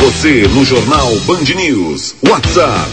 Você no Jornal Band News. WhatsApp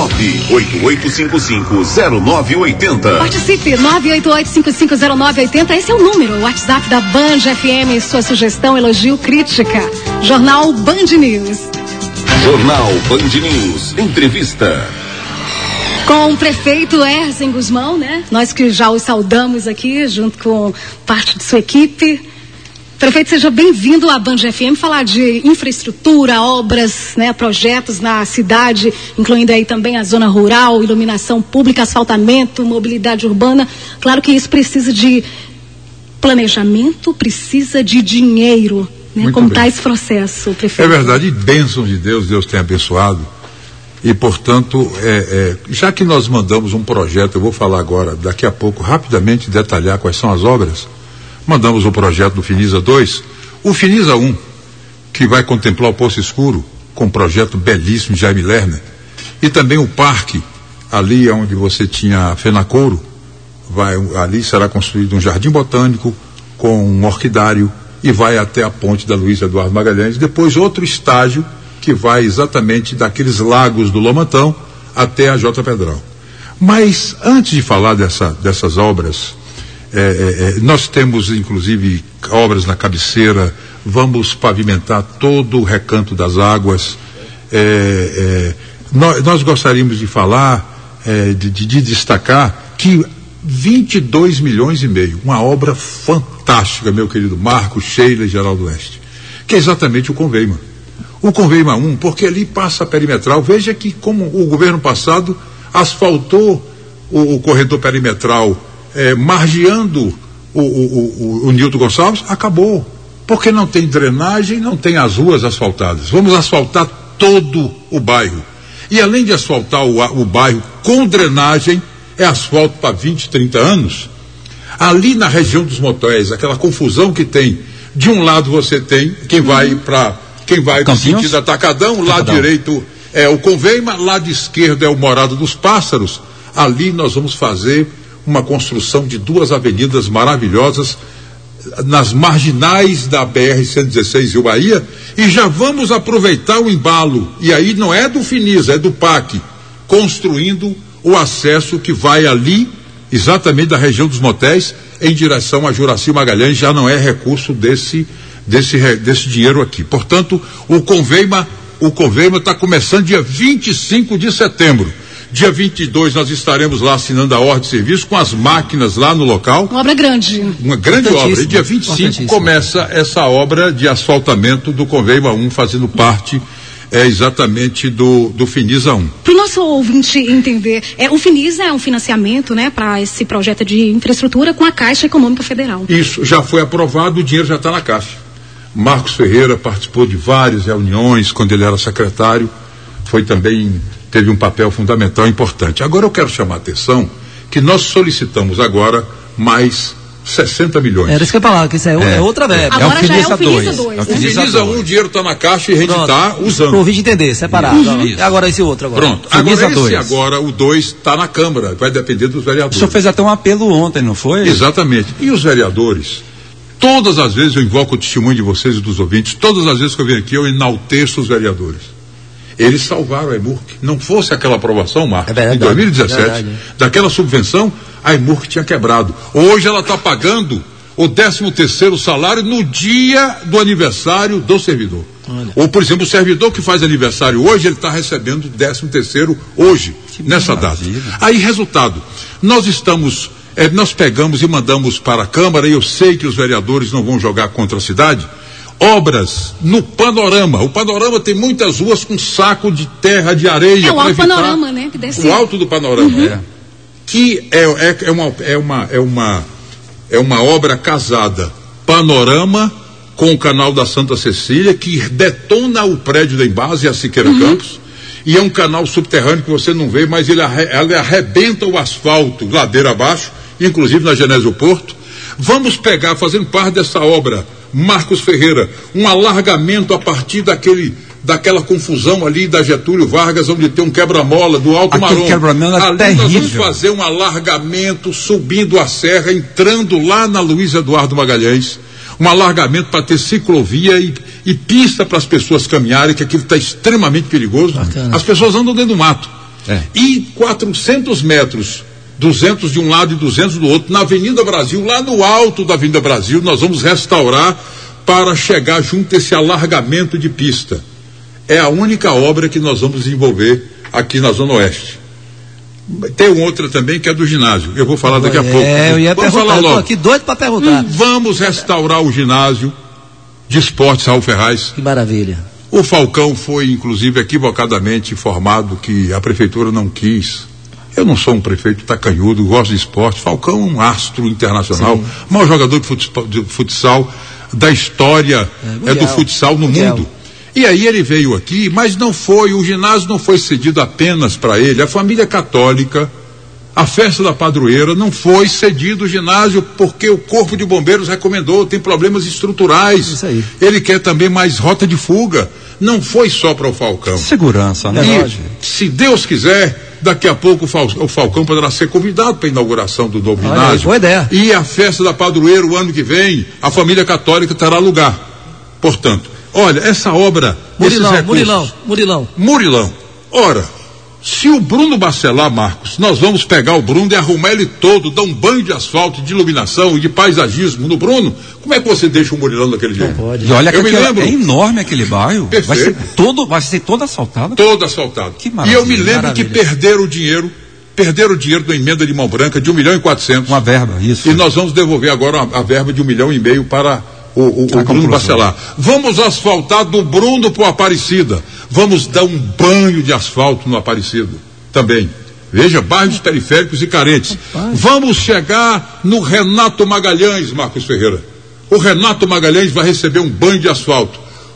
988550980. Participe, 988550980. Esse é o número, o WhatsApp da Band FM. Sua sugestão, elogio, crítica. Jornal Band News. Jornal Band News. Entrevista. Com o prefeito Erzen Guzmão, né? Nós que já o saudamos aqui, junto com parte de sua equipe. Prefeito, seja bem-vindo à Band FM, falar de infraestrutura, obras, né, projetos na cidade, incluindo aí também a zona rural, iluminação pública, asfaltamento, mobilidade urbana. Claro que isso precisa de planejamento, precisa de dinheiro, né? Como está esse processo, prefeito? É verdade, bênçãos de Deus, Deus tem abençoado. E, portanto, já que nós mandamos um projeto, eu vou falar agora, daqui a pouco, rapidamente detalhar quais são as obras. Mandamos o projeto do Finisa 2, o Finisa 1, que vai contemplar o Poço Escuro, com um projeto belíssimo de Jaime Lerner, e também o parque, ali onde você tinha a Fenacouro, ali será construído um jardim botânico com um orquidário e vai até a ponte da Luiz Eduardo Magalhães, depois outro estágio que vai exatamente daqueles lagos do Lomantão até a J. Pedral. Mas antes de falar dessas obras, nós temos inclusive obras na cabeceira, vamos pavimentar todo o recanto das águas. Nós gostaríamos de falar, de destacar que 22 milhões e meio, uma obra fantástica, meu querido Marcos, Sheila e Geraldo Oeste, que é exatamente o Conveima. O Conveima 1, porque ali passa a perimetral. Veja que como o governo passado asfaltou o corredor perimetral, margeando o Nilton Gonçalves, acabou. Porque não tem drenagem, não tem as ruas asfaltadas. Vamos asfaltar todo o bairro. E além de asfaltar o bairro com drenagem, é asfalto para 20, 30 anos. Ali na região dos motéis, aquela confusão que tem, de um lado você tem quem vai no sentido Atacadão, lado direito é o Conveima, lado esquerdo é o Morada dos Pássaros. Ali nós vamos fazer uma construção de 2 avenidas maravilhosas nas marginais da BR-116 e o Bahia, e já vamos aproveitar o embalo, e aí não é do Finisa, é do PAC, construindo o acesso que vai ali, exatamente da região dos motéis, em direção a Juraci Magalhães. Já não é recurso desse dinheiro aqui. Portanto, o Conveima está começando dia 25 de setembro. Dia 22 nós estaremos lá assinando a ordem de serviço com as máquinas lá no local. Uma obra grande. Uma grande obra. E dia 25 começa essa obra de asfaltamento do Conveima 1, fazendo parte exatamente do Finisa 1. Para o nosso ouvinte entender, o Finisa é um financiamento, né, para esse projeto de infraestrutura com a Caixa Econômica Federal. Isso, já foi aprovado, o dinheiro já está na Caixa. Marcos Ferreira participou de várias reuniões quando ele era secretário, teve um papel fundamental importante. Agora eu quero chamar a atenção que nós solicitamos agora mais 60 milhões. Era isso que eu ia falar, que isso é outra verba. Agora já é o Finisa 2. O Finisa 1, o dinheiro está na Caixa e a gente está usando. Para o ouvinte entender, separado. Agora esse outro agora. Pronto. Agora o 2 está na Câmara, vai depender dos vereadores. O senhor fez até um apelo ontem, não foi? Exatamente. E os vereadores, todas as vezes eu invoco o testemunho de vocês e dos ouvintes, todas as vezes que eu venho aqui eu enalteço os vereadores. Eles salvaram a EMURC. Não fosse aquela aprovação, Marcos, em 2017, daquela subvenção, a EMURC tinha quebrado. Hoje ela está pagando o 13º salário no dia do aniversário do servidor. Olha. Ou, por exemplo, o servidor que faz aniversário hoje, ele está recebendo o 13º hoje, nessa data. Aí, resultado, nós pegamos e mandamos para a Câmara, e eu sei que os vereadores não vão jogar contra a cidade, obras no Panorama. O Panorama tem muitas ruas com saco de terra, de areia. É o Alto Panorama, né? Que desce. O Alto do Panorama, que é uma obra casada. Panorama com o canal da Santa Cecília, que detona o prédio da Embase e a Siqueira Campos, e é um canal subterrâneo que você não vê, mas ele arrebenta o asfalto ladeira abaixo, inclusive na Genésio Porto. Vamos pegar, fazendo parte dessa obra, Marcos Ferreira, um alargamento a partir daquela confusão ali da Getúlio Vargas, onde tem um quebra-mola do Alto Marom. Ali nós vamos fazer um alargamento, subindo a serra, entrando lá na Luiz Eduardo Magalhães, um alargamento para ter ciclovia e pista para as pessoas caminharem, que aquilo está extremamente perigoso. Bacana. As pessoas andam dentro do mato. E 400 metros, 200 de um lado e 200 do outro, na Avenida Brasil, lá no alto da Avenida Brasil, nós vamos restaurar para chegar junto a esse alargamento de pista. É a única obra que nós vamos desenvolver aqui na Zona Oeste. Tem outra também que é do ginásio. Eu vou falar daqui a pouco. Eu ia Vamos perguntar, falar eu tô logo. aqui doido para perguntar. Vamos restaurar o ginásio de esportes Raul Ferraz. Que maravilha. O Falcão foi, inclusive, equivocadamente informado que a prefeitura não quis. Eu não sou um prefeito tacanhudo, gosto de esporte. Falcão é um astro internacional, maior jogador de futsal da história do futsal no mundo. E aí ele veio aqui, mas não foi, o ginásio não foi cedido apenas para ele. A família católica, a festa da padroeira, não foi cedido o ginásio porque o Corpo de Bombeiros recomendou, tem problemas estruturais. Isso aí. Ele quer também mais rota de fuga. Não foi só para o Falcão. Segurança, né? E, se Deus quiser, daqui a pouco o Falcão poderá ser convidado para a inauguração do novo ginásio. Boa ideia. E a festa da padroeira, o ano que vem, a família católica terá lugar. Portanto, olha, essa obra, Murilão. Ora, se o Bruno Bacelar, Marcos, nós vamos pegar o Bruno e arrumar ele todo, dar um banho de asfalto, de iluminação e de paisagismo no Bruno, como é que você deixa o Murilão daquele jeito? Não pode. E olha que Eu me lembro. é enorme aquele bairro. Perfeito. Vai ser todo asfaltado? Todo asfaltado. Que E maravilha, eu me lembro que perderam o dinheiro da emenda de mão branca de 1.400.000. Uma verba, isso. E nós vamos devolver agora a verba de 1,5 milhão para o Bruno Bacelar. Vamos asfaltar do Bruno para o Aparecida. Vamos dar um banho de asfalto no Aparecida também. Veja, bairros periféricos e carentes. Vamos chegar no Renato Magalhães, Marcos Ferreira. O Renato Magalhães vai receber um banho de asfalto.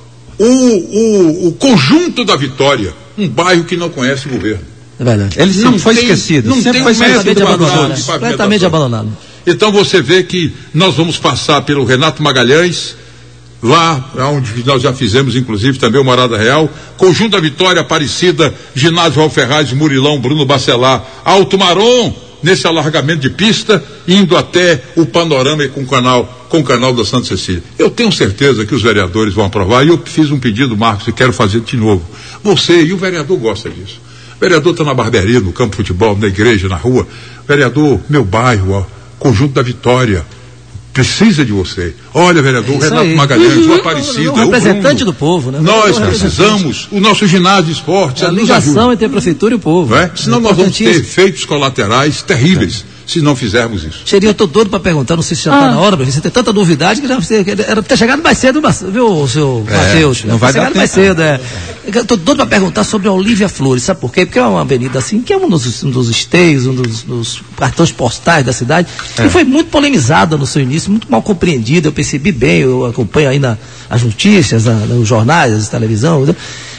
O Conjunto da Vitória, um bairro que não conhece o governo. É verdade. Ele sempre foi esquecido. Não sempre tem foi Completamente completamente abandonado. Então você vê que nós vamos passar pelo Renato Magalhães, lá onde nós já fizemos inclusive também o Morada Real, Conjunto da Vitória, Aparecida, Ginásio Raul Ferraz, Murilão, Bruno Bacelar, Alto Marom, nesse alargamento de pista, indo até o panorama e com o canal da Santa Cecília. Eu tenho certeza que os vereadores vão aprovar, e eu fiz um pedido, Marcos, e quero fazer de novo. Você e o vereador gosta disso. O vereador está na barbearia, no campo de futebol, na igreja, na rua. Vereador, meu bairro, ó, Conjunto da Vitória, precisa de você. Olha, vereador, Renato Magalhães, o Aparecida, o representante do povo, né? Nós precisamos, o nosso ginásio de esportes, a ligação entre a prefeitura e o povo. Não é? Senão nós vamos ter efeitos colaterais terríveis se não fizermos isso. Cheirinho, eu tô doido para perguntar, não sei se já está na hora, porque você tem tanta novidade que já era ter chegado mais cedo, viu, seu Matheus? Não vai dar tempo. Mais cedo, Eu tô doido para perguntar sobre a Olívia Flores, sabe por quê? Porque é uma avenida assim, que é um dos esteios, um dos cartões postais da cidade, que foi muito polemizada no seu início, muito mal compreendida, eu percebi bem, eu acompanho aí as notícias, nos jornais, as televisão,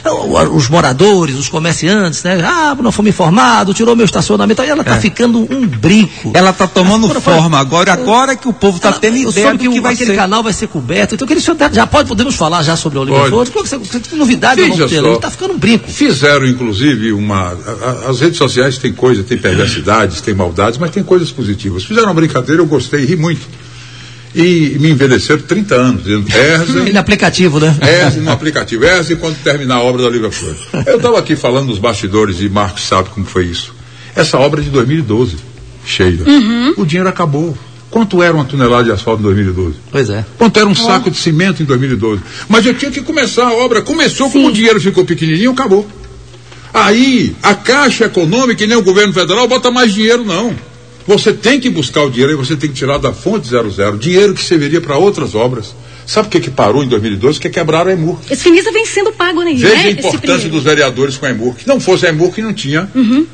os moradores, os comerciantes, né? Não fomos informados, tirou meu estacionamento, aí ela tá ficando um brinco. Ela tá tomando forma agora que o povo tá tendo ideia do que vai ser. Aquele canal vai ser coberto, então aquele senhor já podemos falar já sobre a Olívia Flores, que novidade não vamos ter, ele tá ficando um brinco. Fizeram inclusive as redes sociais tem perversidades, tem maldades, mas tem coisas positivas. Fizeram uma brincadeira, eu gostei, ri muito. E me envelheceram 30 anos, dizendo no aplicativo, né? No aplicativo, quando terminar a obra da Olívia Flores. Eu estava aqui falando nos bastidores e Marcos sabe como foi isso. Essa obra é de 2012, Sheila. O dinheiro acabou. Quanto era uma tonelada de asfalto em 2012? Pois é. Quanto era um saco de cimento em 2012? Mas eu tinha que começar a obra. Começou, como o dinheiro ficou pequenininho, acabou. Aí, a Caixa Econômica, e nem o governo federal, bota mais dinheiro, não. Você tem que buscar o dinheiro e você tem que tirar da fonte 00, dinheiro que serviria para outras obras. Sabe o que parou em 2012? Que quebraram a EMURC. Esse FINISA vem sendo pago, né? Veja a importância dos vereadores com a EMURC. Se não fosse a EMURC, não tinha.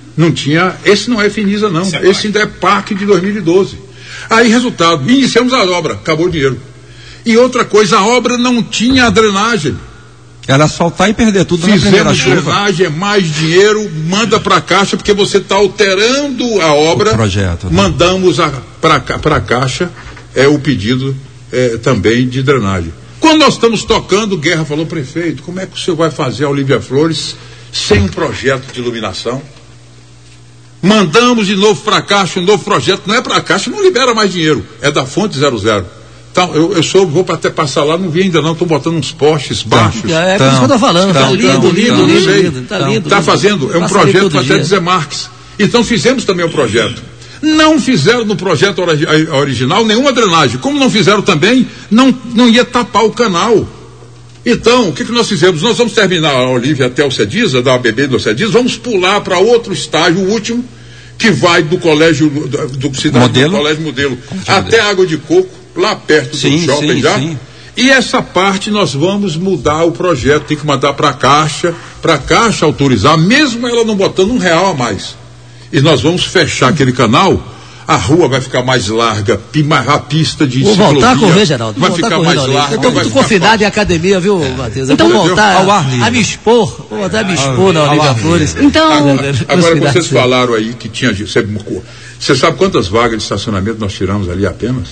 Esse não é FINISA, não. Esse ainda é PAC de 2012. Aí, resultado, iniciamos a obra, acabou o dinheiro. E outra coisa, a obra não tinha a drenagem. Era asfaltar e perder tudo na primeira chuva. Drenagem, mais dinheiro, manda para a Caixa, porque você está alterando a obra. O projeto. Né? Mandamos para a Caixa o pedido também de drenagem. Quando nós estamos tocando, Guerra falou, prefeito, como é que o senhor vai fazer a Olívia Flores sem um projeto de iluminação? Mandamos de novo para a Caixa, um novo projeto, não é para a Caixa, não libera mais dinheiro, é da fonte 00. Então, eu vou até passar lá, não vi ainda não, estou botando uns postes baixos. É por isso que eu estou falando, tá lindo. Está fazendo, é um projeto para até dizer Marques. Então fizemos também o projeto. Não fizeram no projeto original nenhuma drenagem. Como não fizeram também, não ia tapar o canal. Então, o que nós fizemos? Nós vamos terminar a Olívia até o Cediza, da ABB do Cediza, vamos pular para outro estágio, o último, que vai do colégio do Colégio Modelo até a Água de Coco, lá perto do shopping já. Sim. E essa parte nós vamos mudar o projeto, tem que mandar para a Caixa autorizar, mesmo ela não botando R$1 a mais. E nós vamos fechar aquele canal, a rua vai ficar mais larga, a pista de ciclovia. Vou voltar a correr, Geraldo. Vai ficar mais larga. Eu estou muito confinado em academia, viu, Matheus? Então, vou voltar a me expor. Vou voltar a me expor na Olívia Flores. Então, agora vocês falaram aí que tinha. Você sabe quantas vagas de estacionamento nós tiramos ali apenas?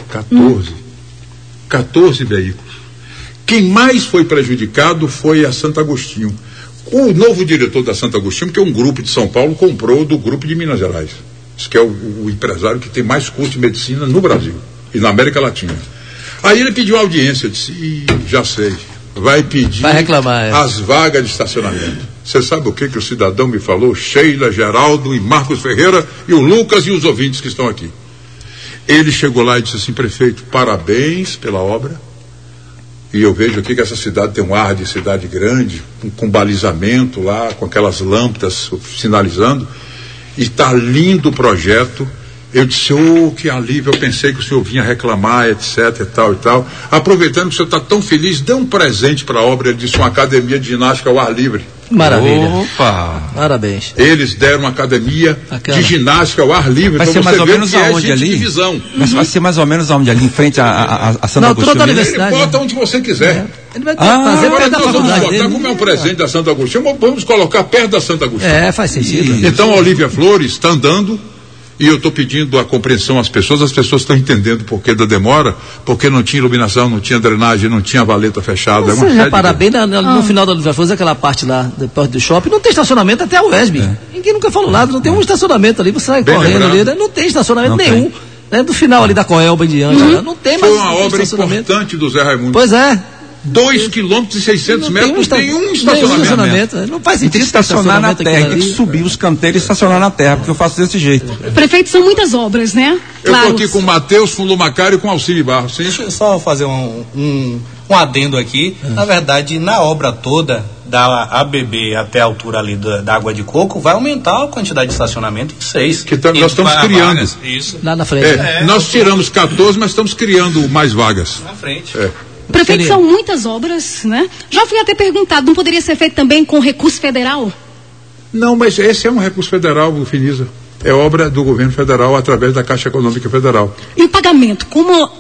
14 veículos. Quem mais foi prejudicado foi a Santo Agostinho. O novo diretor da Santo Agostinho, que é um grupo de São Paulo, comprou do grupo de Minas Gerais. Isso que é o empresário que tem mais curso de medicina no Brasil e na América Latina. Aí ele pediu audiência, eu disse, já sei, vai reclamar, as vagas de estacionamento. Você sabe o que o cidadão me falou? Sheila, Geraldo e Marcos Ferreira e o Lucas e os ouvintes que estão aqui. Ele chegou lá e disse assim, prefeito, parabéns pela obra. E eu vejo aqui que essa cidade tem um ar de cidade grande, com balizamento lá, com aquelas lâmpadas sinalizando. E está lindo o projeto. Eu disse, que alívio, eu pensei que o senhor vinha reclamar, etc, e tal e tal. Aproveitando que o senhor está tão feliz, dê um presente para a obra. Ele disse, uma academia de ginástica ao ar livre. Maravilha. Opa! Parabéns. Eles deram uma academia de ginástica ao ar livre. Vai ser mais ou menos aonde ali? Divisão. Mas vai ser mais ou menos aonde ali, em frente a Santo Agostinho? Ele bota onde você quiser. Ele vai fazer perto da faculdade dele. Como é um presente da Santo Agostinho, vamos colocar perto da Santo Agostinho. Faz sentido. Então a Olívia Flores está andando. E eu estou pedindo a compreensão às pessoas estão entendendo o porquê da demora, porque não tinha iluminação, não tinha drenagem, não tinha valeta fechada. Você repara bem, no final da Olívia Flores, aquela parte lá, depois do shopping, não tem estacionamento até a UESB. Ninguém nunca falou nada, não tem um estacionamento ali, você sai correndo ali, não tem estacionamento nenhum. Do final ali da Coelba em diante, não tem mais. Foi uma obra importante do Zé Raimundo. Pois é. 2,6 km, não tem um estacionamento. Não faz sentido tem que estacionar na terra, tem que subir os canteiros e estacionar na terra, porque eu faço desse jeito. Prefeito, são muitas obras, né? Eu estou aqui com o Matheus, com o Lumacário e com o Alcine Barros. Deixa eu só fazer um adendo aqui. Na verdade, na obra toda, da ABB até a altura ali da Água de Coco, vai aumentar a quantidade de estacionamento em 6. Nós estamos criando. Isso. Lá na frente. Nós tiramos 14, mas estamos criando mais vagas. Na frente. Prefeito, são muitas obras, né? Já fui até perguntado, não poderia ser feito também com recurso federal? Não, mas esse é um recurso federal, Finisa. É obra do governo federal através da Caixa Econômica Federal. E o pagamento? Como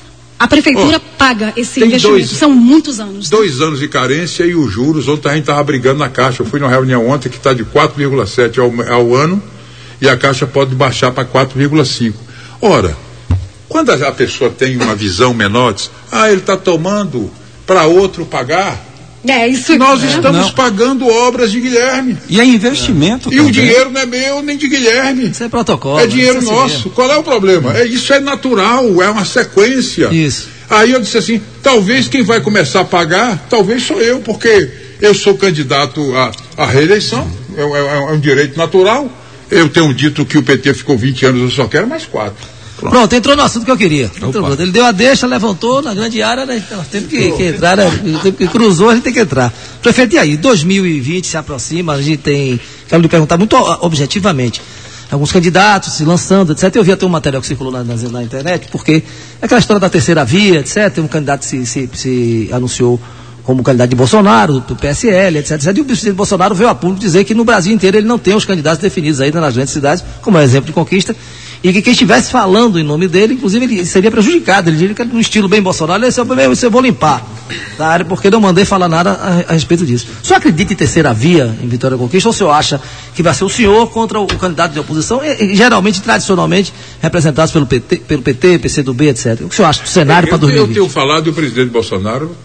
a prefeitura paga esse investimento? São muitos anos. 2 anos de carência e os juros. Ontem a gente estava brigando na Caixa. Eu fui numa reunião ontem que está de 4,7 ao ano e a Caixa pode baixar para 4,5. Ora, quando a pessoa tem uma visão menor, diz, ele está tomando para outro pagar. Isso. Nós estamos pagando obras de Guilherme. E é investimento também. E o dinheiro não é meu nem de Guilherme. Isso é protocolo. É dinheiro nosso. Qual é o problema? Isso é natural, é uma sequência. Isso. Aí eu disse assim, talvez quem vai começar a pagar, talvez sou eu, porque eu sou candidato à reeleição. É um direito natural. Eu tenho dito que o PT ficou 20 anos, eu só quero mais 4. Pronto, entrou no assunto que eu queria. Ele deu a deixa, levantou na grande área, né? Nós temos que entrar, né? Cruzou, a gente tem que entrar. Prefeito, e aí? 2020 se aproxima, a gente tem. Quero lhe perguntar muito objetivamente. Alguns candidatos se lançando, etc. Eu vi até um material que circulou na internet, porque aquela história da terceira via, etc. Um candidato se anunciou como candidato de Bolsonaro, do PSL, etc. E o presidente Bolsonaro veio a público dizer que no Brasil inteiro ele não tem os candidatos definidos ainda nas grandes cidades, como é exemplo de conquista. E que quem estivesse falando em nome dele, inclusive, ele seria prejudicado. Ele diria que no estilo bem Bolsonaro, eu vou limpar da área, porque não mandei falar nada a respeito disso. O senhor acredita em terceira via, em Vitória Conquista, ou o senhor acha que vai ser o senhor contra o candidato de oposição, geralmente, tradicionalmente, representados pelo PT, PCdoB, etc. O que o senhor acha do cenário para 2020? Eu tenho falado e o presidente Bolsonaro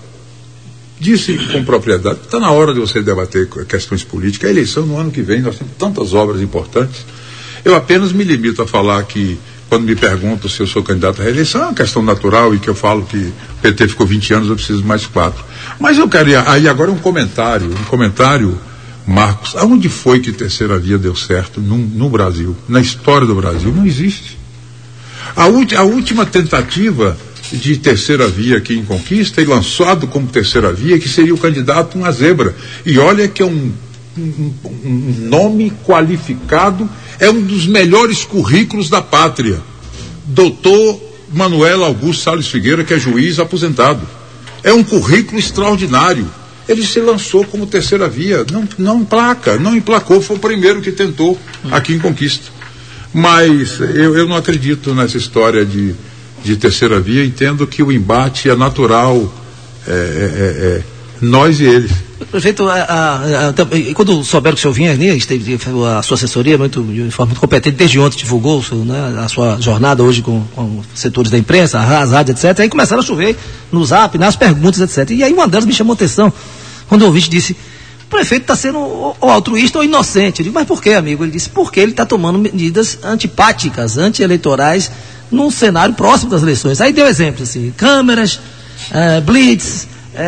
disse com propriedade, está na hora de você debater questões políticas. A eleição no ano que vem, nós temos tantas obras importantes. Eu apenas me limito a falar que quando me perguntam se eu sou candidato à reeleição, é uma questão natural e que eu falo que o PT ficou 20 anos, eu preciso de mais 4. Mas eu queria, aí agora um comentário, Marcos, aonde foi que terceira via deu certo no Brasil, na história do Brasil? Não existe. A última tentativa de terceira via aqui em Conquista, e lançado como terceira via, que seria o candidato uma zebra. E olha que é um nome qualificado, é um dos melhores currículos da pátria. Doutor Manuel Augusto Salles Figueira, que é juiz aposentado. É um currículo extraordinário. Ele se lançou como terceira via, não emplacou, foi o primeiro que tentou aqui em Conquista. Mas eu não acredito nessa história de terceira via, entendo que o embate é natural, nós e eles. Prefeito, quando souberam que o senhor vinha, a sua assessoria de forma muito competente, desde ontem divulgou, né, a sua jornada hoje com setores da imprensa, as rádios, etc. Aí começaram a chover no Zap, nas perguntas, etc. E aí uma delas me chamou a atenção, quando o ouvinte disse: o prefeito está sendo ou altruísta ou inocente. Eu digo: mas por quê, amigo? Ele disse: porque ele está tomando medidas antipáticas, anti-eleitorais, num cenário próximo das eleições. Aí deu exemplos, assim, câmeras, blitz,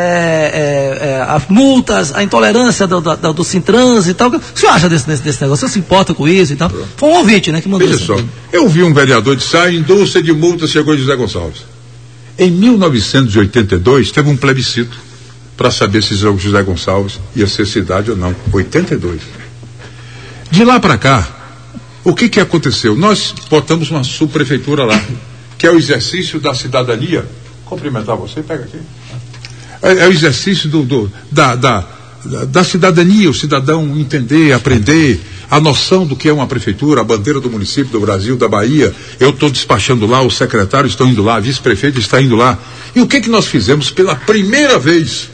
multas, a intolerância do Sintrans e tal. O que o senhor acha desse negócio? Você se importa com isso e tal? Foi um ouvinte, né, que mandou isso. Veja só, eu vi um vereador de a indústria de multas chegou de José Gonçalves. Em 1982, teve um plebiscito para saber se José Gonçalves ia ser cidade ou não. 82. De lá para cá, o que aconteceu? Nós botamos uma subprefeitura lá, que é o exercício da cidadania. Cumprimentar você, pega aqui. É o exercício da cidadania, o cidadão entender, aprender a noção do que é uma prefeitura, a bandeira do município do Brasil, da Bahia. Eu estou despachando lá, os secretários estão indo lá, a vice-prefeita está indo lá. E o que nós fizemos pela primeira vez?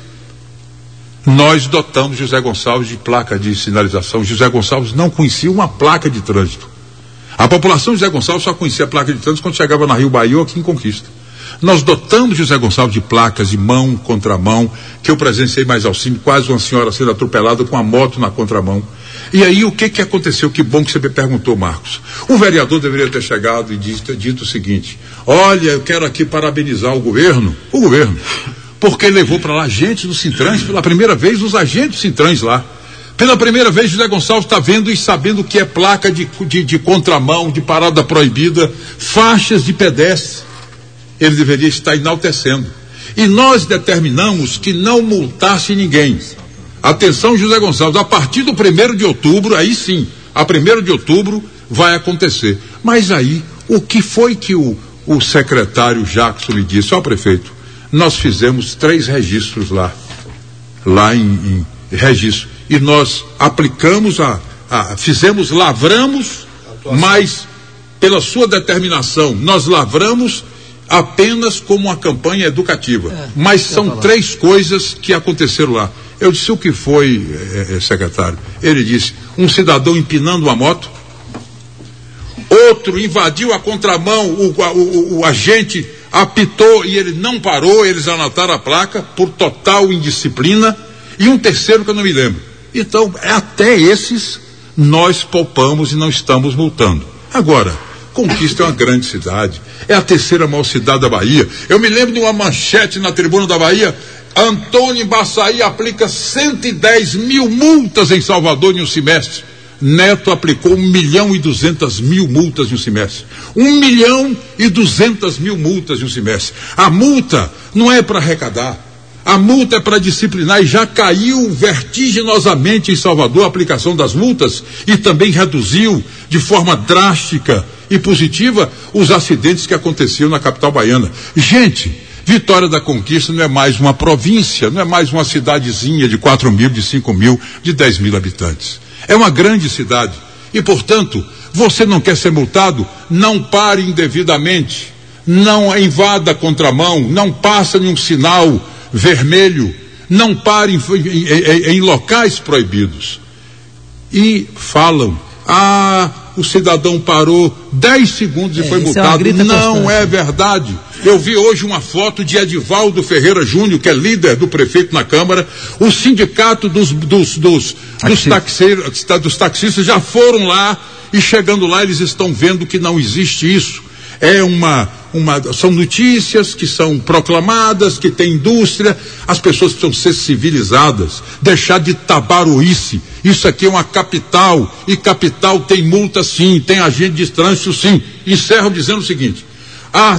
Nós dotamos José Gonçalves de placa de sinalização. José Gonçalves não conhecia uma placa de trânsito. A população de José Gonçalves só conhecia a placa de trânsito quando chegava na Rio Bahia ou aqui em Conquista. Nós dotamos José Gonçalves de placas de mão, contramão, que eu presenciei mais ao cima, quase uma senhora sendo atropelada com a moto na contramão. E aí o que aconteceu? Que bom que você me perguntou, Marcos. O vereador deveria ter chegado e dito o seguinte: olha, eu quero aqui parabenizar o governo, porque levou para lá gente do Sintrans, pela primeira vez os agentes do Sintrans lá. Pela primeira vez José Gonçalves está vendo e sabendo o que é placa de contramão, de parada proibida, faixas de pedestre. Ele deveria estar enaltecendo. E nós determinamos que não multasse ninguém. Atenção, José Gonçalves, a partir do 1º de outubro, aí sim, a 1º de outubro vai acontecer. Mas aí, o que foi que o secretário Jackson me disse? Ó, prefeito, nós fizemos 3 registros lá em registro. E nós aplicamos lavramos, mas pela sua determinação, nós lavramos apenas como uma campanha educativa. Mas são 3 coisas que aconteceram lá. Eu disse: o que foi, secretário? Ele disse: um cidadão empinando uma moto, outro invadiu a contramão, o agente apitou e ele não parou, eles anotaram a placa por total indisciplina, e um terceiro que eu não me lembro. Então, até esses nós poupamos e não estamos multando. Agora, Conquista é uma grande cidade, é a 3ª maior cidade da Bahia. Eu me lembro de uma manchete na Tribuna da Bahia: Antônio Embaçaí aplica 110 mil multas em Salvador em um semestre. Neto aplicou 1.200.000 multas em um semestre. 1.200.000 multas em um semestre. A multa não é para arrecadar, a multa é para disciplinar, e já caiu vertiginosamente em Salvador a aplicação das multas, e também reduziu de forma drástica e positiva os acidentes que aconteciam na capital baiana. Gente, Vitória da Conquista não é mais uma província, não é mais uma cidadezinha de 4 mil, de 5 mil, de 10 mil habitantes. É uma grande cidade. E, portanto, você não quer ser multado? Não pare indevidamente, não invada a contramão, não passa em um sinal vermelho, não pare em locais proibidos. E falam: o cidadão parou 10 segundos e foi multado. Não é verdade. Eu vi hoje uma foto de Edivaldo Ferreira Júnior, que é líder do prefeito na Câmara. O sindicato dos taxistas já foram lá, e chegando lá eles estão vendo que não existe isso. São notícias que são proclamadas, que tem indústria, as pessoas precisam ser civilizadas, deixar de tabaroice. Isso aqui é uma capital, e capital tem multa sim, tem agente de trânsito sim. Encerro dizendo o seguinte: há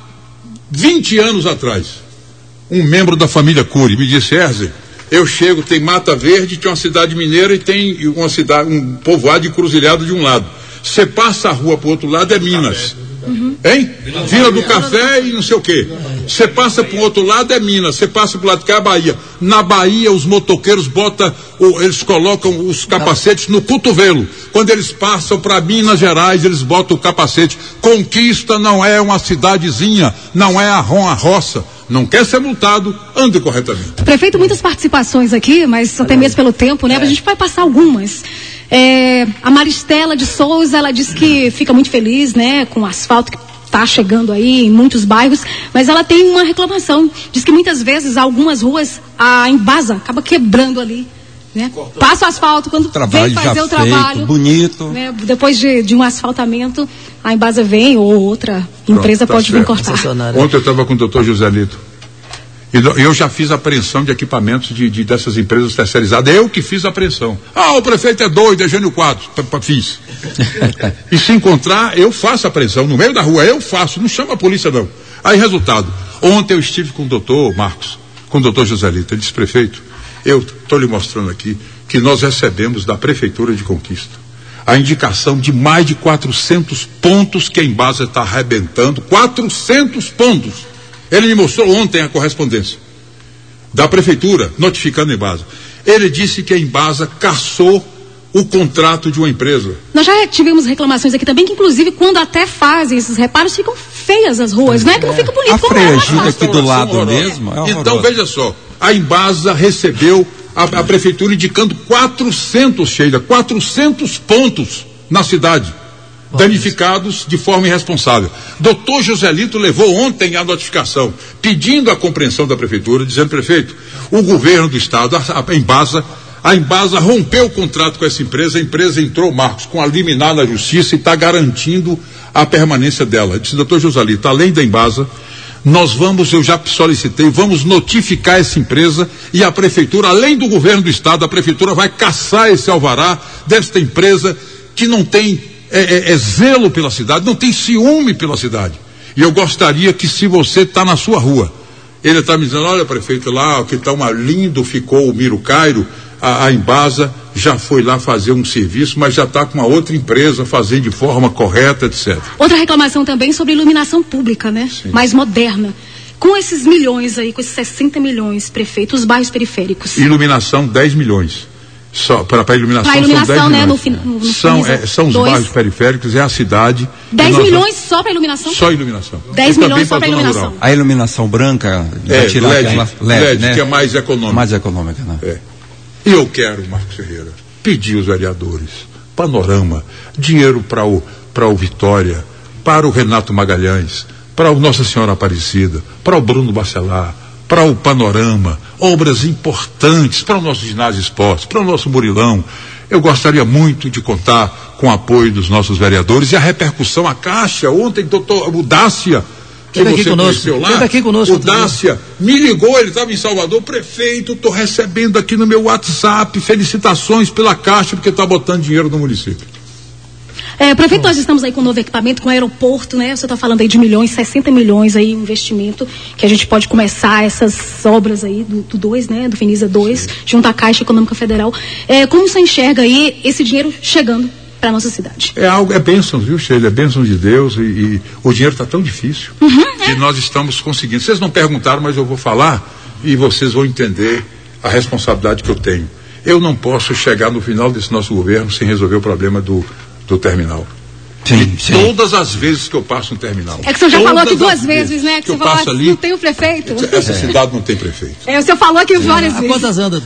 20 anos atrás, um membro da família Cury me disse: Erze, eu chego, tem Mata Verde, tem uma cidade mineira e tem um povoado encruzilhado de um lado. Você passa a rua pro outro lado, é Minas. Hein? Vila do Café e não sei o quê. Você passa pro outro lado, é Minas. Você passa pro lado de cá, é Bahia. Na Bahia, os motoqueiros eles colocam os capacetes no cotovelo. Quando eles passam para Minas Gerais, eles botam o capacete. Conquista não é uma cidadezinha, não é a roça. Não quer ser multado, ande corretamente. Prefeito, muitas participações aqui, mas até mesmo pelo tempo, né? A gente vai passar algumas. A Maristela de Souza, ela diz que fica muito feliz, né, com o asfalto que está chegando aí em muitos bairros, mas ela tem uma reclamação. Diz que muitas vezes algumas ruas a Embasa acaba quebrando ali, né? Passa o asfalto, quando vem fazer o trabalho, bonito, né, depois de um asfaltamento, a Embasa vem ou outra empresa pode vir cortar. Ontem eu estava com o doutor Joselito. E eu já fiz apreensão de equipamentos dessas empresas terceirizadas. Eu que fiz a apreensão. O prefeito é doido, é Gênio Quadros. Fiz. E se encontrar, eu faço a apreensão. No meio da rua, eu faço. Não chama a polícia, não. Aí, resultado. Ontem eu estive com o doutor Marcos, com o doutor Joselito. Ele disse: prefeito, eu estou lhe mostrando aqui que nós recebemos da Prefeitura de Conquista a indicação de mais de 400 pontos que a Embasa está arrebentando. 400 pontos. Ele me mostrou ontem a correspondência da Prefeitura, notificando a Embasa. Ele disse que a Embasa cassou o contrato de uma empresa. Nós já tivemos reclamações aqui também, que inclusive quando até fazem esses reparos, ficam feias as ruas, não é que não fica bonito. A Freagida aqui do lado mesmo. Então veja só, a Embasa recebeu a Prefeitura indicando 400 pontos na cidade, danificados de forma irresponsável. Doutor Joselito levou ontem a notificação, pedindo a compreensão da Prefeitura, dizendo: prefeito, o governo do estado, a Embasa rompeu o contrato com essa empresa, a empresa entrou, Marcos, com a liminar na justiça e está garantindo a permanência dela. Eu disse: doutor Joselito, além da Embasa, eu já solicitei, vamos notificar essa empresa, e a Prefeitura, além do governo do estado, a Prefeitura vai caçar esse alvará desta empresa que não tem zelo pela cidade, não tem ciúme pela cidade. E eu gostaria que, se você está na sua rua, ele está me dizendo: olha, prefeito, lá que está lindo ficou o Miro Cairo, a Embasa já foi lá fazer um serviço, mas já está com uma outra empresa fazendo de forma correta, etc. Outra reclamação também sobre iluminação pública, né? Sim. Mais moderna. Com esses milhões aí, com esses 60 milhões, prefeito, os bairros periféricos. Iluminação, 10 milhões. Só para iluminação, são 10 né, milhões. São os bairros periféricos, é a cidade. 10 milhões só para iluminação? Só iluminação. 10 milhões só para iluminação. A iluminação branca vai tirar LED, né? Que é mais econômica. Mais econômica, né? E eu quero, Marcos Ferreira, pedir aos vereadores: Panorama, dinheiro para o Vitória, para o Renato Magalhães, para o Nossa Senhora Aparecida, para o Bruno Bacelar, para o Panorama, obras importantes para o nosso ginásio esporte, para o nosso Murilão. Eu gostaria muito de contar com o apoio dos nossos vereadores e a repercussão, a Caixa, ontem, o Dácia, que você conheceu lá, o Dácia me ligou, ele estava em Salvador: prefeito, estou recebendo aqui no meu WhatsApp felicitações pela Caixa, porque está botando dinheiro no município. Prefeito, nós estamos aí com um novo equipamento, com o aeroporto, né? Você está falando aí de milhões, 60 milhões aí, investimento, que a gente pode começar essas obras aí do 2, né? Do Feniza 2, junto à Caixa Econômica Federal. Como você enxerga aí esse dinheiro chegando para a nossa cidade? É bênção, viu, Sheila? É bênção de Deus, e o dinheiro está tão difícil que nós estamos conseguindo. Vocês não perguntaram, mas eu vou falar e vocês vão entender a responsabilidade que eu tenho. Eu não posso chegar no final desse nosso governo sem resolver o problema do terminal. Sim. Todas as vezes que eu passo no terminal. É que o senhor já falou aqui 2 vezes, né? Que você falou ali, não tem o prefeito. Essa cidade não tem prefeito. O senhor falou aqui várias vezes. Quantas andas?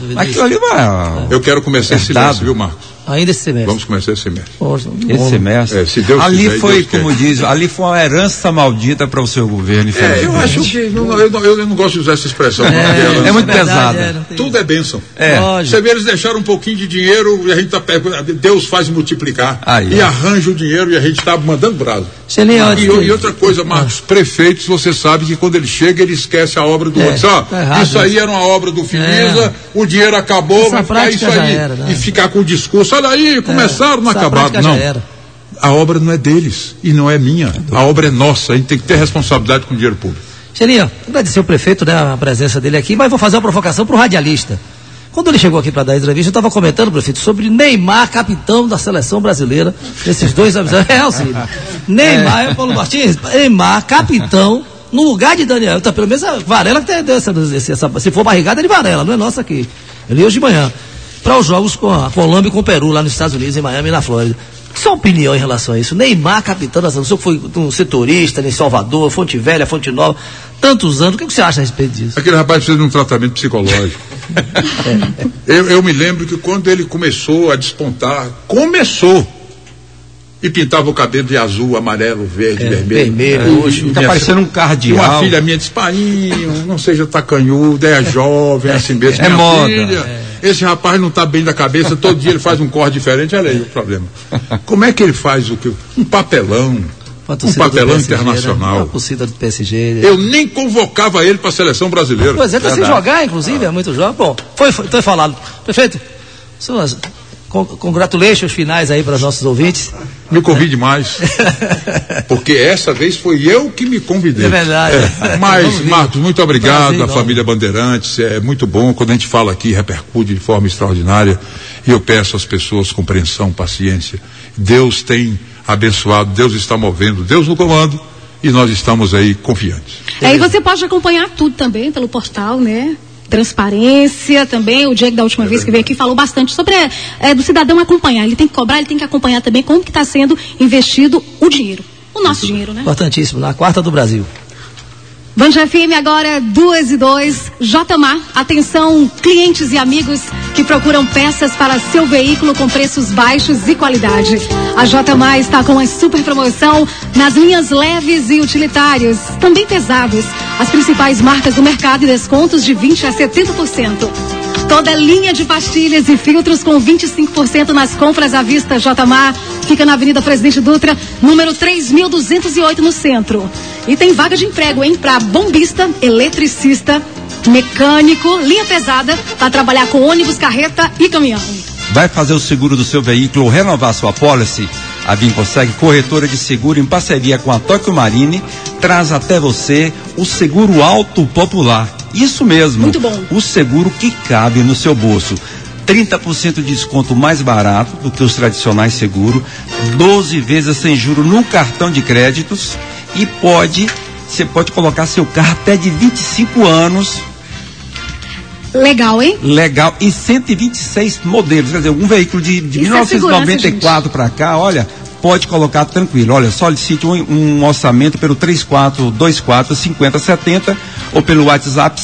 Eu quero começar esse semestre, viu, Marcos? Ainda esse semestre. Vamos começar esse semestre. Esse semestre. Se Deus ali quiser, foi, Deus como quer. diz, ali foi uma herança maldita para o seu governo. Eu acho que eu não gosto de usar essa expressão. É muito pesada. Tudo é bênção. Lógico. Você vê, eles deixaram um pouquinho de dinheiro e a gente Deus faz multiplicar. Aí, e arranja o dinheiro e a gente está mandando brasa. E outra coisa, Marcos, prefeitos, você sabe que quando ele chega, ele esquece a obra do outro. Isso aí era uma obra do Finisa, o dinheiro acabou, vai ficar isso aí. E ficar com o discurso, olha aí, começaram, não acabaram. Não, a obra não é deles e não é minha. A obra é nossa, a gente tem que ter responsabilidade com o dinheiro público. Xelinho, agradecer o prefeito, né, a presença dele aqui, mas vou fazer uma provocação pro radialista. Quando ele chegou aqui para dar a entrevista, eu estava comentando, prefeito, sobre Neymar, capitão da seleção brasileira. Esses dois avisados. Neymar, Paulo Martins, Neymar, capitão, no lugar de Daniel. Então, pelo menos a Varela que tem essa. Se for barrigada, é de Varela, não é nossa aqui. Eu li hoje de manhã. Para os jogos com a Colômbia e com o Peru, lá nos Estados Unidos, em Miami e na Flórida. Sua opinião em relação a isso? Neymar, capitão da seleção, foi um setorista em Salvador, Fonte Velha, Fonte Nova, tantos anos. O que você acha a respeito disso? Aquele rapaz precisa de um tratamento psicológico. Eu me lembro que quando ele começou a despontar, e pintava o cabelo de azul, amarelo, verde, vermelho. Hoje tá parecendo um cardeal. Uma filha minha disse, painho, não seja tacanhudo, é jovem, é assim mesmo. É moda. Filha, esse rapaz não está bem da cabeça, todo dia ele faz um corte diferente, olha aí o problema. Como é que ele faz o que? Um papelão PSG, internacional. Uma torcida do PSG. Eu nem convocava ele para a seleção brasileira. Pois é, tá sem jogar, inclusive, é muito jovem. Bom, foi falado. Prefeito, congratulations finais aí para os nossos ouvintes. Me convide mais. Porque essa vez foi eu que me convidei. É verdade. Mas, Marcos, muito obrigado à família Bandeirantes. É muito bom quando a gente fala aqui, repercute de forma extraordinária. E eu peço às pessoas compreensão, paciência. Deus tem abençoado, Deus está movendo, Deus no comando, e nós estamos aí confiantes. E você pode acompanhar tudo também pelo portal, né? Transparência também, o Diego da última vez que veio aqui falou bastante sobre do cidadão acompanhar, ele tem que cobrar, ele tem que acompanhar também como que está sendo investido o dinheiro, o nosso dinheiro, né? Importantíssimo, na quarta do Brasil. Band FM agora 2:02, Jmar, atenção clientes e amigos que procuram peças para seu veículo com preços baixos e qualidade. A Jmar está com uma super promoção nas linhas leves e utilitários, também pesados, as principais marcas do mercado e descontos de 20% a 70%. Toda linha de pastilhas e filtros com 25% nas compras à vista. Jmar fica na Avenida Presidente Dutra, número 3208 no centro. E tem vaga de emprego, hein? Para bombista, eletricista, mecânico, linha pesada, para trabalhar com ônibus, carreta e caminhão. Vai fazer o seguro do seu veículo ou renovar sua pólice? A Vinconseg, corretora de seguro em parceria com a Tóquio Marine, traz até você o seguro Auto Popular. Isso mesmo. Muito bom. O seguro que cabe no seu bolso. 30% de desconto mais barato do que os tradicionais seguros, 12 vezes sem juros no cartão de créditos e você pode colocar seu carro até de 25 anos. Legal, hein? Legal. E 126 modelos, quer dizer, um veículo de 1994 para cá, olha, pode colocar tranquilo. Olha, solicite um orçamento pelo 3424-5070 ou pelo WhatsApp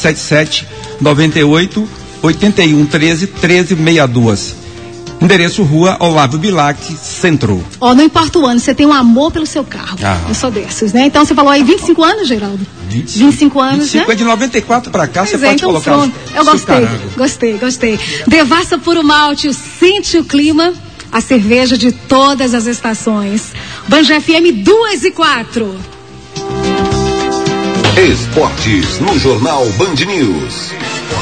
7798-8113-1362. Endereço Rua Olavo Bilac, Centro. Não importa o ano, você tem um amor pelo seu carro. Eu sou desses, né? Então você falou aí 25 anos, Geraldo? 25 anos, 25 né? É de 94 para cá, você pode então colocar. Pronto. Eu gostei. Devassa Puro Malte, sente o clima, a cerveja de todas as estações. Band FM 2:04. Esportes no Jornal Band News.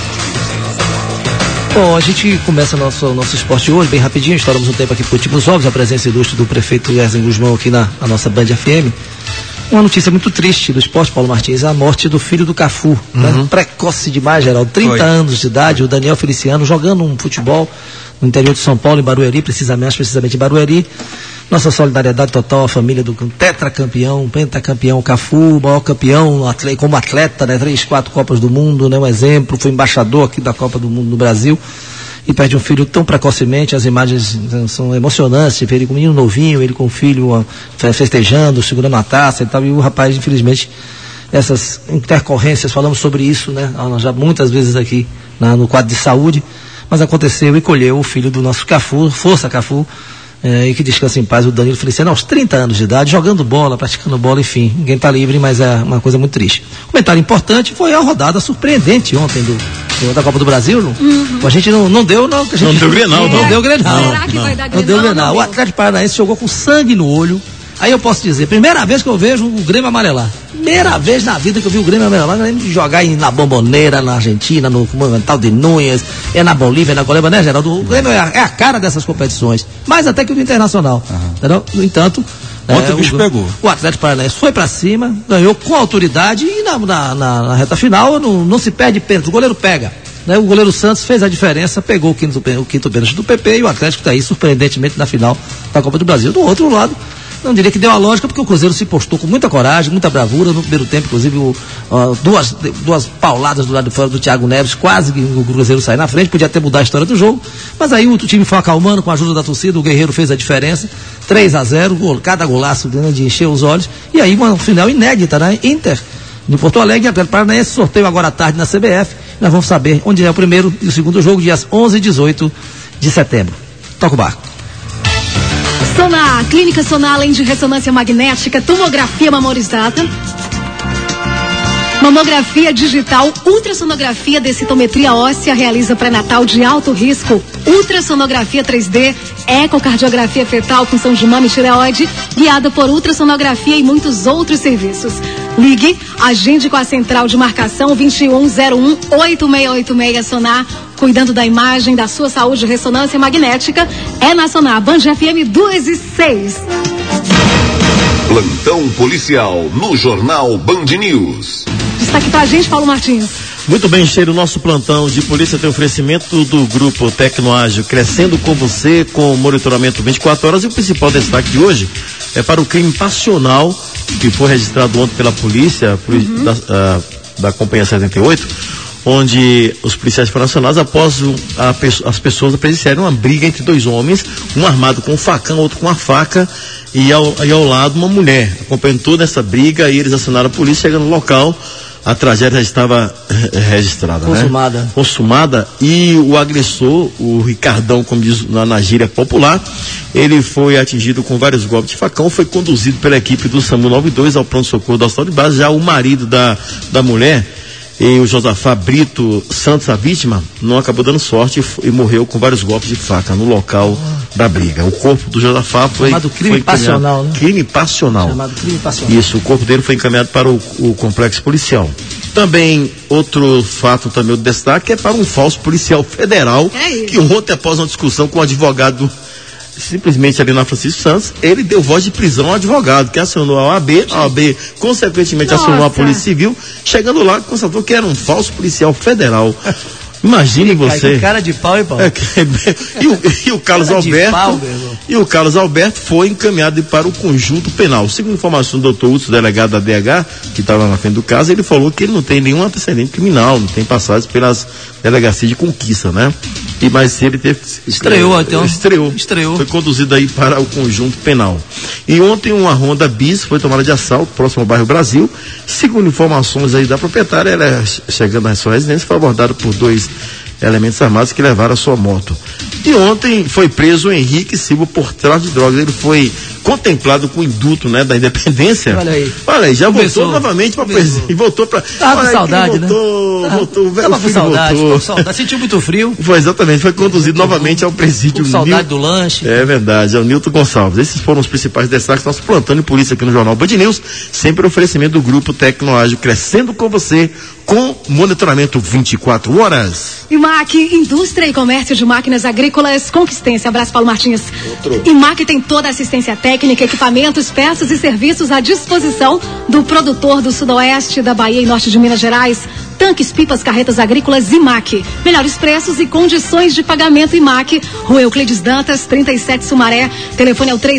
Bom, a gente começa nosso esporte hoje, bem rapidinho, estouramos um tempo aqui por últimos jogos, a presença ilustre do prefeito Erzen Guzmão aqui na nossa Band FM. Uma notícia muito triste do esporte, Paulo Martins, a morte do filho do Cafu, né? Precoce demais, Geraldo, 30 anos de idade, o Daniel Feliciano, jogando um futebol no interior de São Paulo, em Barueri, precisamente em Barueri. Nossa solidariedade total à família do tetracampeão, pentacampeão Cafu, maior campeão como atleta, né? 3, 4 Copas do Mundo, né? Um exemplo, foi embaixador aqui da Copa do Mundo no Brasil e perde um filho tão precocemente. As imagens são emocionantes, ver ele com um menino novinho, ele com um filho festejando, segurando a taça e tal, e o rapaz, infelizmente, essas intercorrências, falamos sobre isso, né? Já muitas vezes aqui no quadro de saúde, mas aconteceu e colheu o filho do nosso Cafu, força Cafu, e que descansa em paz o Danilo Feliciano aos 30 anos de idade, jogando bola, praticando bola, enfim, ninguém está livre, mas é uma coisa muito triste. Comentário importante foi a rodada surpreendente ontem da Copa do Brasil. A gente não deu Grenal. Será que vai dar Grenal? Não deu Grenal. O Atlético Paranaense jogou com sangue no olho, Aí eu posso dizer, primeira vez que eu vejo o Grêmio amarelar. Primeira vez na vida que eu vi o Grêmio amarelar. Eu lembro de jogar na Bomboneira, na Argentina, no Monumental de Núñez, na Bolívia, na Colômbia, né, Geraldo? O Grêmio é a cara dessas competições. Mais até que o do Internacional. Entendeu? No entanto, ontem o bicho pegou. O Atlético Paranaense foi pra cima, ganhou com autoridade e na reta final não se perde pênalti, o goleiro pega. Né? O goleiro Santos fez a diferença, pegou o quinto pênalti do PP e o Atlético está aí surpreendentemente na final da Copa do Brasil. Do outro lado, não diria que deu a lógica, porque o Cruzeiro se postou com muita coragem, muita bravura no primeiro tempo, inclusive duas pauladas do lado de fora do Thiago Neves, quase que o Cruzeiro sai na frente, podia até mudar a história do jogo, mas aí o time foi acalmando com a ajuda da torcida, o Guerreiro fez a diferença, 3-0, cada golaço de encher os olhos, e aí uma final inédita, né? Inter de Porto Alegre, Atlético Paranaense, sorteio agora à tarde na CBF, nós vamos saber onde é o primeiro e o segundo jogo, dias 11 e 18 de setembro. Toca o barco. Sonar, Clínica Sonar, além de ressonância magnética, tomografia mamorizada, mamografia digital, ultrassonografia, densitometria óssea, realiza pré-natal de alto risco, ultrassonografia 3D, ecocardiografia fetal, função de mama e tireoide, guiada por ultrassonografia e muitos outros serviços. Ligue, agende com a central de marcação 2101-8686 Sonar, cuidando da imagem da sua saúde. Ressonância magnética é na Sonar, Band FM 2 e 6. Plantão policial no Jornal Band News. Destaque pra gente, Paulo Martins. Muito bem, Cheiro, nosso plantão de polícia tem oferecimento do grupo Tecnoágil, crescendo com você, com monitoramento 24 horas, e o principal destaque de hoje é para o crime passional que foi registrado ontem pela polícia da Companhia 78, onde os policiais foram acionados após as pessoas presenciarem uma briga entre dois homens, um armado com um facão, outro com uma faca, e ao lado uma mulher. Acompanhando toda essa briga, e eles acionaram a polícia. Chegando no local, a tragédia já estava registrada, consumada, né? Consumada, e o agressor, o Ricardão, como diz na gíria popular, ele foi atingido com vários golpes de facão, foi conduzido pela equipe do SAMU 92 ao pronto-socorro da Hospital de Base. Já o marido da mulher, e o Josafá Brito Santos, a vítima, não acabou dando sorte e morreu com vários golpes de faca no local da briga. O corpo do Josafá foi... Chamado crime passional, né? Crime passional. Chamado crime passional. Isso, o corpo dele foi encaminhado para o complexo policial. Também, outro fato também de destaque é para um falso policial federal, que ontem, após uma discussão com o advogado simplesmente ali na Francisco Santos, ele deu voz de prisão ao advogado, que acionou a OAB consequentemente acionou a Polícia Civil, chegando lá, constatou que era um falso policial federal. Imagine você. Que cara de pau, hein, Paulo? E o Carlos Alberto foi encaminhado para o conjunto penal. Segundo informação do doutor Hudson, delegado da DH, que estava na frente do caso, ele falou que ele não tem nenhum antecedente criminal, não tem passagens pelas delegacias de Conquista, né? Mas ele teve... Estreou. Foi conduzido aí para o conjunto penal. E ontem uma Honda Bis foi tomada de assalto próximo ao bairro Brasil. Segundo informações aí da proprietária, ela, chegando à sua residência, foi abordada por dois elementos armados que levaram a sua moto. E ontem foi preso o Henrique Silva por tráfico de drogas. Ele foi contemplado com o indulto, né, da Independência. Olha aí, já voltou novamente para presídio. E voltou para... Tava com saudade, né? Voltou. Tava com saudade, sentiu muito frio. Foi, exatamente, foi conduzido novamente ao presídio. Com saudade do lanche. É verdade, é o Nilton Gonçalves. Esses foram os principais destaques do nosso plantão de polícia aqui no Jornal Band News, sempre oferecimento do grupo Tecnoágil, crescendo com você, com monitoramento 24 horas. IMAC, Indústria e Comércio de Máquinas Agrícolas Conquistense. Abraço, Paulo Martins. IMAC tem toda a assistência técnica, equipamentos, peças e serviços à disposição do produtor do sudoeste da Bahia e norte de Minas Gerais. Tanques, pipas, carretas agrícolas IMAC. Melhores preços e condições de pagamento IMAC. Rua Euclides Dantas, 37 Sumaré. Telefone é o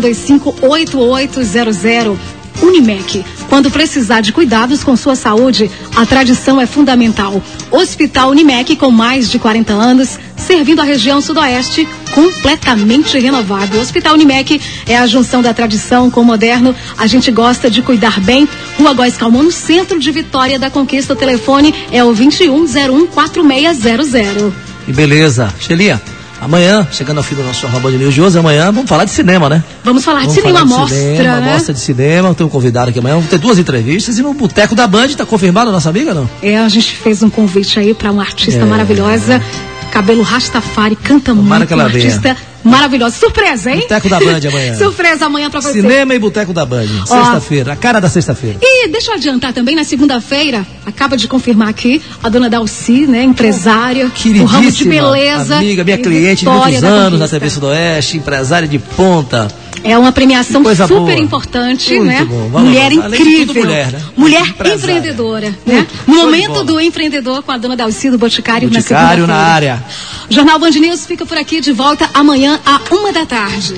3425-8800. Unimec. Quando precisar de cuidados com sua saúde, a tradição é fundamental. Hospital Unimec, com mais de 40 anos, servindo a região sudoeste, completamente renovado. O Hospital Unimec é a junção da tradição com o moderno. A gente gosta de cuidar bem. Rua Góes Calmon, no centro de Vitória da Conquista. O telefone é o 2101-4600. E beleza. Xelia, amanhã, chegando ao fim do nosso Jornal Band News de hoje, amanhã vamos falar de cinema, né? Vamos falar de cinema, mostra, né? Mostra de cinema, tem um convidado aqui amanhã, vamos ter 2 entrevistas, e no Boteco da Band, tá confirmado a nossa amiga, não? A gente fez um convite aí para uma artista maravilhosa, cabelo Rastafari, canta Tomara muito, que ela uma venha. artista maravilhosa. Surpresa, hein? Boteco da Band amanhã. Surpresa amanhã pra você. Cinema e Boteco da Band. Sexta-feira, a cara da sexta-feira. E deixa eu adiantar também, na segunda-feira, acaba de confirmar aqui, a dona Dalci, né, empresária, o ramo de beleza. Amiga, minha cliente de muitos anos na TV Sudoeste, empresária de ponta. É uma premiação super boa. importante, Muito né? bom. Vamos Mulher lá. Além de incrível. tudo, mulher, né? Mulher Empresária. empreendedora, né? Muito. No Show de momento bola. do empreendedor com a dona Dalci do Boticário, na Boticário segunda-feira. na área. O Jornal Band News fica por aqui, de volta amanhã à 1h.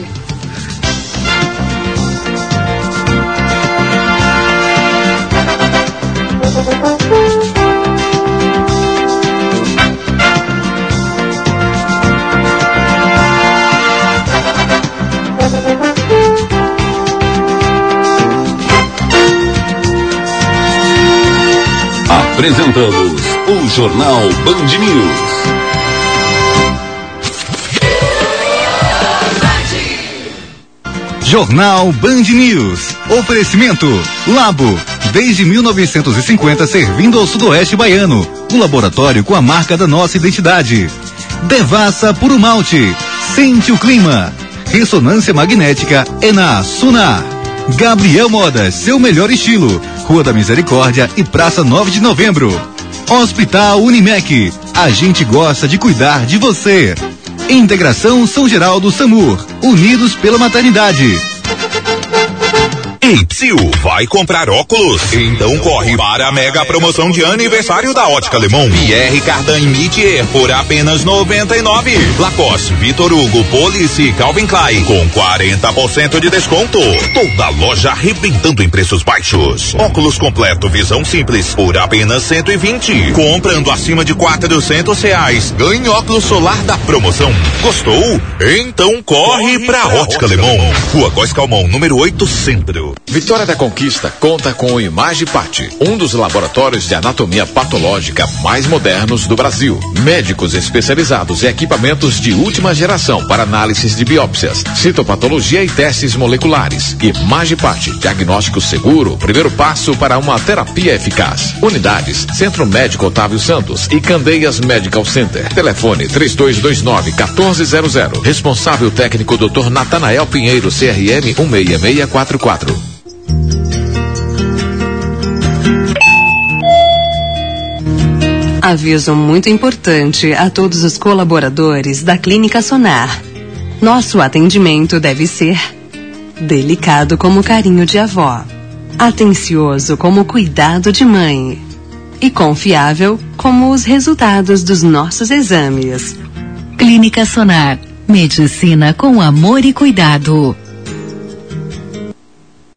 Apresentamos o Jornal Band News. Jornal Band News. Oferecimento Labo. Desde 1950 servindo ao sudoeste baiano. Um laboratório com a marca da nossa identidade. Devassa Puro Malte. Sente o clima. Ressonância magnética é na Sunar. Gabriel Modas, seu melhor estilo. Rua da Misericórdia e Praça 9 de Novembro. Hospital Unimec. A gente gosta de cuidar de você. Integração São Geraldo SAMUR. Unidos pela maternidade. Ei, Psyu, vai comprar óculos? Então corre para a mega promoção de aniversário da Ótica Alemão. Pierre Cardin Mitier por apenas 99. Lacoste, Vitor Hugo, Police e Calvin Klein com 40% de desconto. Toda loja arrebentando em preços baixos. Óculos completo visão simples por apenas 120. Comprando acima de R$400, ganhe óculos solar da promoção. Gostou? Então corre pra Ótica Alemão. Rua Góes Calmon, número 8, Centro. Vitória da Conquista conta com o Imagipat, um dos laboratórios de anatomia patológica mais modernos do Brasil. Médicos especializados e equipamentos de última geração para análises de biópsias, citopatologia e testes moleculares. Imagipat, diagnóstico seguro, primeiro passo para uma terapia eficaz. Unidades, Centro Médico Otávio Santos e Candeias Medical Center. Telefone 3229-1400. Responsável técnico Dr. Natanael Pinheiro, CRM 16644. Aviso muito importante a todos os colaboradores da Clínica Sonar. Nosso atendimento deve ser delicado como carinho de avó, atencioso como cuidado de mãe e confiável como os resultados dos nossos exames. Clínica Sonar. Medicina com amor e cuidado.